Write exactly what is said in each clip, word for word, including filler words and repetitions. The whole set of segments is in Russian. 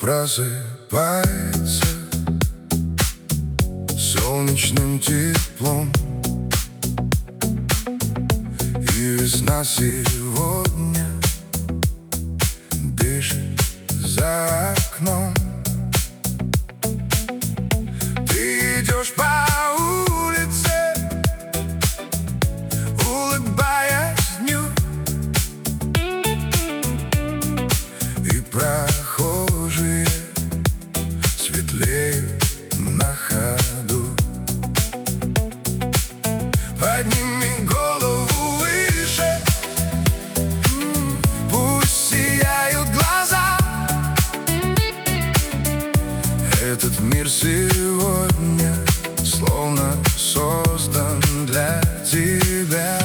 просыпается солнечным теплом, и весна сегодня дышит за окном. Ты идешь по улице, улыбаясь дню, и прохожие светлеют на ходу. Подними голову выше, пусть сияют глаза. Этот мир сегодня словно создан для тебя.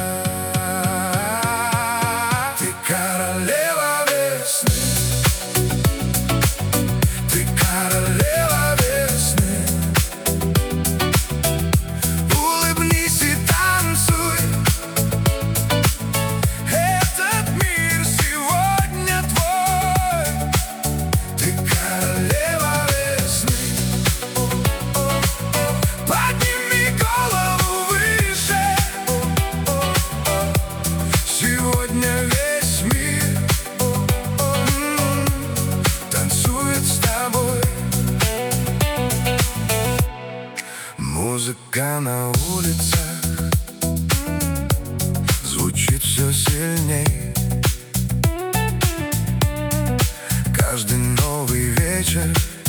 Ты королева весны, ты королева весны. Улыбнись и танцуй, этот мир сегодня твой. Ты королева весны. Подними голову выше, сегодня весь мир танцует с тобой. Музыка на улицах звучит все сильней. Каждый новый вечер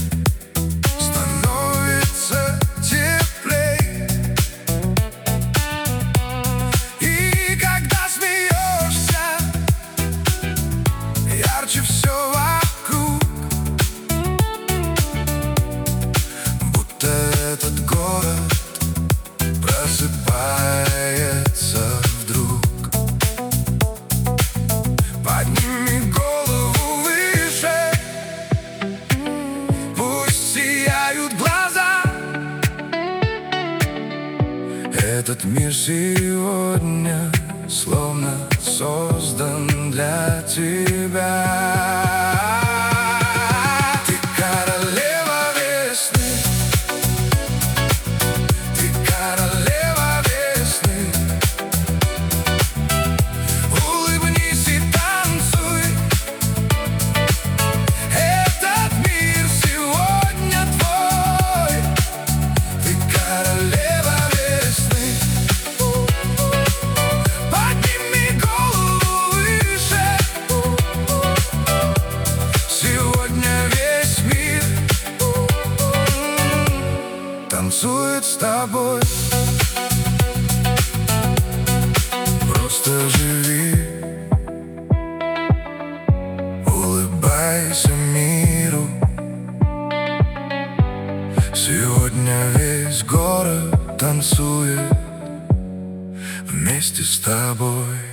становится теплей. И когда смеешься, ярче все вокруг, будто этот город просыпается вдруг. Подними голову выше, пусть сияют глаза. Этот мир сегодня словно создан для тебя. Ты королева весны, ты королева весны. Улыбнись и танцуй, этот мир сегодня твой. Ты королева весны. Подними голову выше, сегодня весь мир танцует с тобой. Просто живи, улыбайся миру. Сегодня весь город танцует вместе с тобой.